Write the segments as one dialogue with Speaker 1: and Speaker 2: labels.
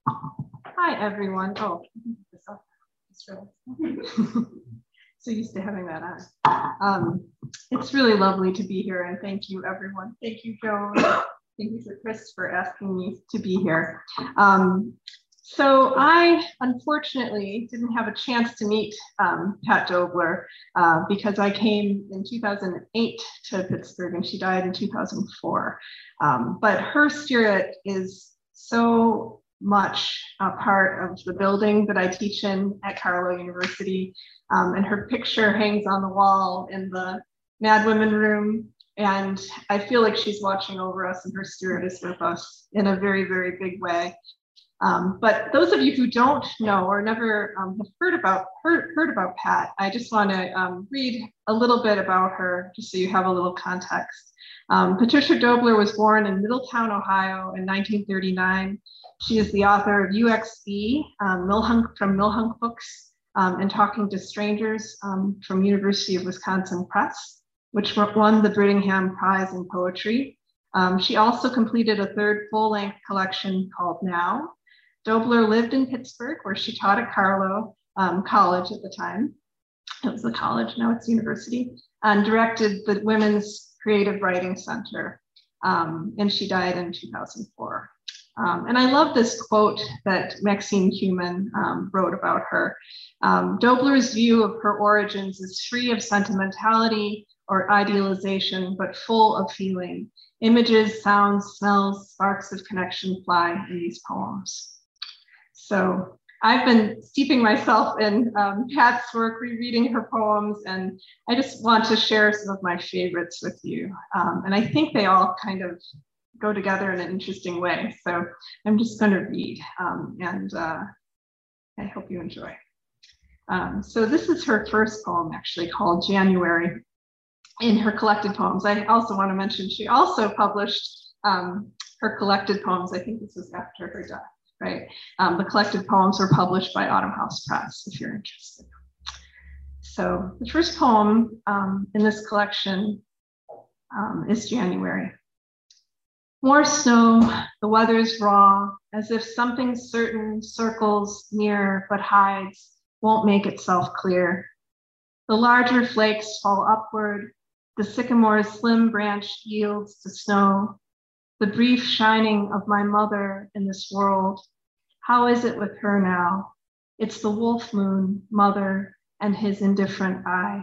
Speaker 1: Hi, everyone. Oh, so used to having that on. It's really lovely to be here, and thank you, everyone. Thank you, Joan. Thank you for Chris for asking me to be here. So I, unfortunately, didn't have a chance to meet Pat Dobler because I came in 2008 to Pittsburgh and she died in 2004. But her spirit is so much a part of the building that I teach in at Carlow University. And her picture hangs on the wall in the Mad Women room. And I feel like she's watching over us and her spirit is with us in a very, very big way. But those of you who don't know or never have heard about Pat, I just want to read a little bit about her just so you have a little context. Patricia Dobler was born in Middletown, Ohio in 1939. She is the author of UXB, from Millhunk Books, and Talking to Strangers from University of Wisconsin Press, which won the Brittingham Prize in Poetry. She also completed a third full-length collection called Now. Dobler lived in Pittsburgh, where she taught at Carlow College at the time. It was the college, now it's university, and directed the Women's Creative Writing Center. And she died in 2004. And I love this quote that Maxine Kumin wrote about her. Dobler's view of her origins is free of sentimentality or idealization, but full of feeling. Images, sounds, smells, sparks of connection fly in these poems. So I've been steeping myself in Pat's work, rereading her poems, and I just want to share some of my favorites with you. And I think they all kind of go together in an interesting way. So I'm just going to read, and I hope you enjoy. So this is her first poem, actually, called January, in her collected poems. I also want to mention she also published her collected poems. I think this was after her death, right? The collected poems were published by Autumn House Press, if you're interested. So the first poem in this collection is January. More snow, the weather's raw, as if something certain circles near but hides, won't make itself clear. The larger flakes fall upward, the sycamore's slim branch yields to snow. The brief shining of my mother in this world, how is it with her now? It's the wolf moon, mother, and his indifferent eye.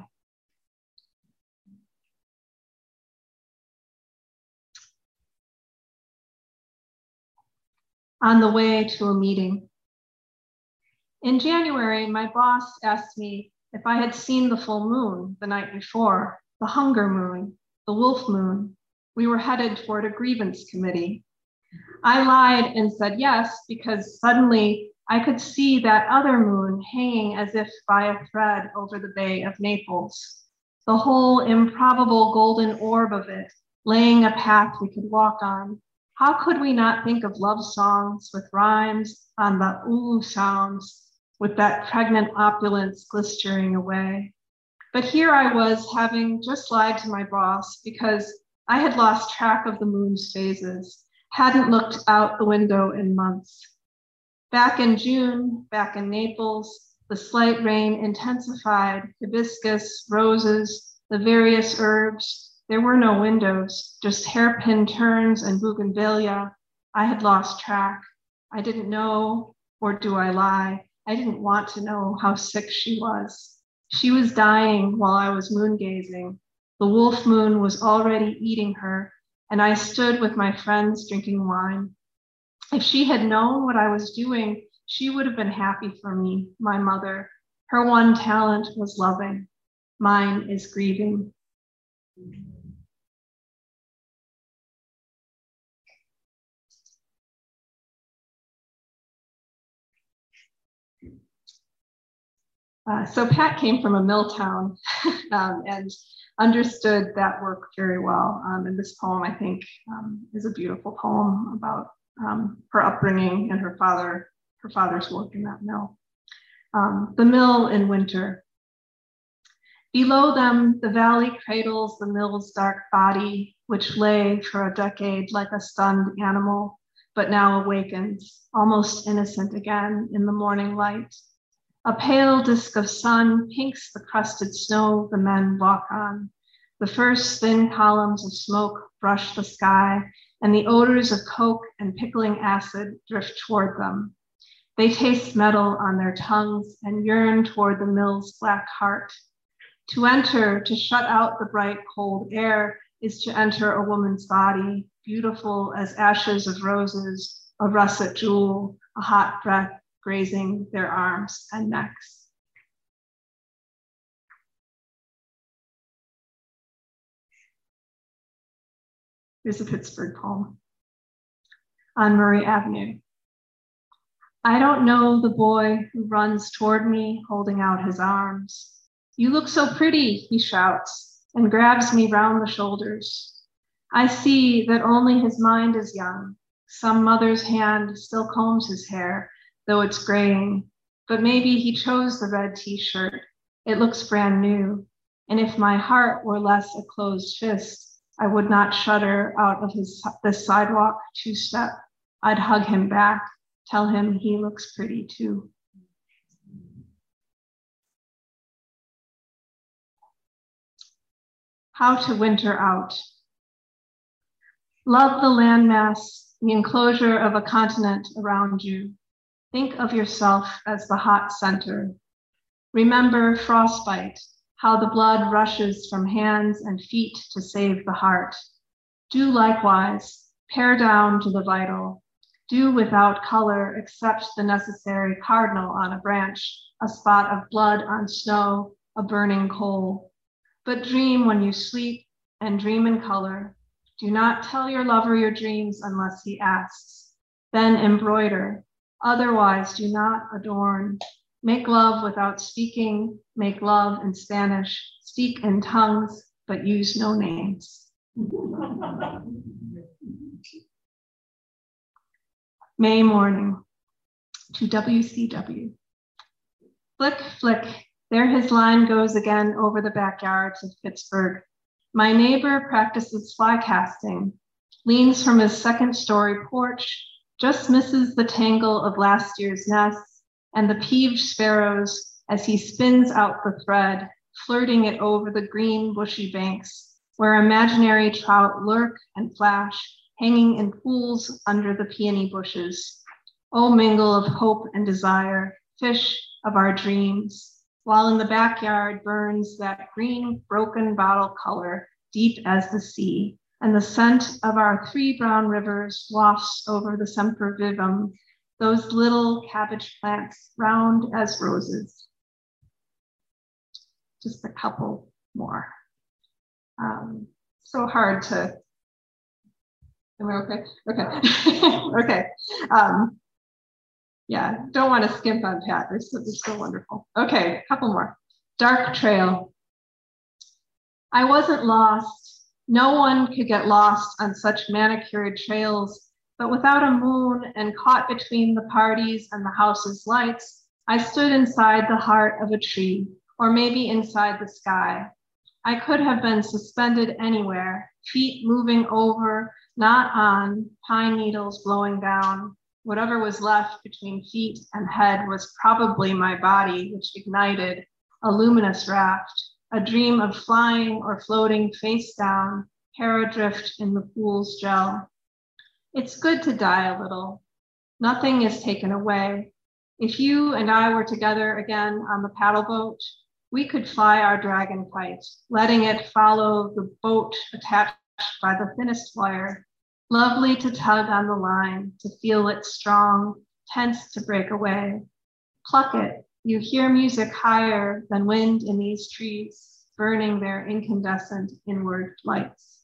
Speaker 1: On the way to a meeting. In January, my boss asked me if I had seen the full moon the night before, the hunger moon, the wolf moon. We were headed toward a grievance committee. I lied and said yes, because suddenly I could see that other moon hanging as if by a thread over the Bay of Naples, the whole improbable golden orb of it, laying a path we could walk on. How could we not think of love songs with rhymes on the ooh sounds, with that pregnant opulence glistering away? But here I was, having just lied to my boss because I had lost track of the moon's phases, hadn't looked out the window in months. Back in June, back in Naples, the slight rain intensified, hibiscus, roses, the various herbs. There were no windows, just hairpin turns and bougainvillea. I had lost track. I didn't know, or do I lie? I didn't want to know how sick she was. She was dying while I was moon gazing. The wolf moon was already eating her, and I stood with my friends drinking wine. If she had known what I was doing, she would have been happy for me, my mother. Her one talent was loving. Mine is grieving. So Pat came from a mill town and understood that work very well. And this poem, I think, is a beautiful poem about her upbringing and her father's work in that mill. The mill in winter. Below them, the valley cradles the mill's dark body, which lay for a decade like a stunned animal, but now awakens, almost innocent again in the morning light. A pale disk of sun pinks the crusted snow the men walk on. The first thin columns of smoke brush the sky, and the odors of coke and pickling acid drift toward them. They taste metal on their tongues and yearn toward the mill's black heart. To enter, to shut out the bright, cold air, is to enter a woman's body, beautiful as ashes of roses, a russet jewel, a hot breath grazing their arms and necks. Here's a Pittsburgh poem. On Murray Avenue. I don't know the boy who runs toward me, holding out his arms. You look so pretty, he shouts, and grabs me round the shoulders. I see that only his mind is young. Some mother's hand still combs his hair, though it's graying, but maybe he chose the red t-shirt. It looks brand new. And if my heart were less a closed fist, I would not shudder out of this sidewalk two-step. I'd hug him back, tell him he looks pretty too. How to winter out. Love the landmass, the enclosure of a continent around you. Think of yourself as the hot center. Remember frostbite, how the blood rushes from hands and feet to save the heart. Do likewise, pare down to the vital. Do without color except the necessary cardinal on a branch, a spot of blood on snow, a burning coal. But dream when you sleep and dream in color. Do not tell your lover your dreams unless he asks. Then embroider. Otherwise, do not adorn. Make love without speaking. Make love in Spanish. Speak in tongues, but use no names. May morning to WCW. Flick, flick. There his line goes again over the backyards of Pittsburgh. My neighbor practices fly casting, leans from his second-story porch, just misses the tangle of last year's nests and the peeved sparrows as he spins out the thread, flirting it over the green, bushy banks, where imaginary trout lurk and flash, hanging in pools under the peony bushes. O mingle of hope and desire, fish of our dreams, while in the backyard burns that green, broken bottle color, deep as the sea, and the scent of our 3 brown rivers wafts over the semper vivum, those little cabbage plants round as roses. Just a couple more. So hard to, am I okay? Okay, okay. Yeah, don't want to skimp on Pat. They're so wonderful. Okay, a couple more. Dark trail. I wasn't lost. No one could get lost on such manicured trails, but without a moon and caught between the parties and the house's lights, I stood inside the heart of a tree, or maybe inside the sky. I could have been suspended anywhere, feet moving over, not on, pine needles blowing down. Whatever was left between feet and head was probably my body, which ignited a luminous raft, a dream of flying or floating face down, hair adrift in the pool's gel. It's good to die a little. Nothing is taken away. If you and I were together again on the paddle boat, we could fly our dragon kite, letting it follow the boat attached by the thinnest wire. Lovely to tug on the line, to feel it strong, tense to break away. Pluck it, you hear music higher than wind in these trees, burning their incandescent inward lights.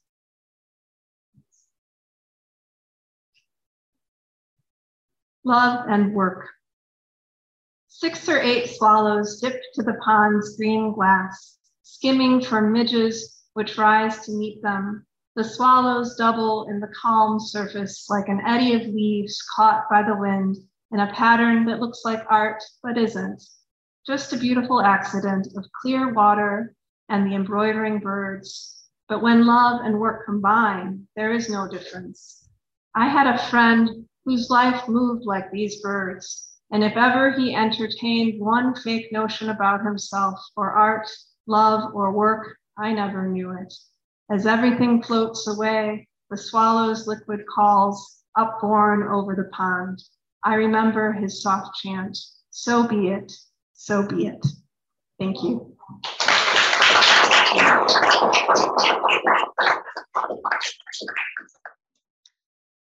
Speaker 1: Love and work. 6 or 8 swallows dip to the pond's green glass, skimming for midges which rise to meet them. The swallows double in the calm surface like an eddy of leaves caught by the wind in a pattern that looks like art but isn't. Just a beautiful accident of clear water and the embroidering birds. But when love and work combine, there is no difference. I had a friend whose life moved like these birds. And if ever he entertained one fake notion about himself or art, love, or work, I never knew it. As everything floats away, the swallow's liquid calls, upborne over the pond. I remember his soft chant, so be it, so be it. Thank you.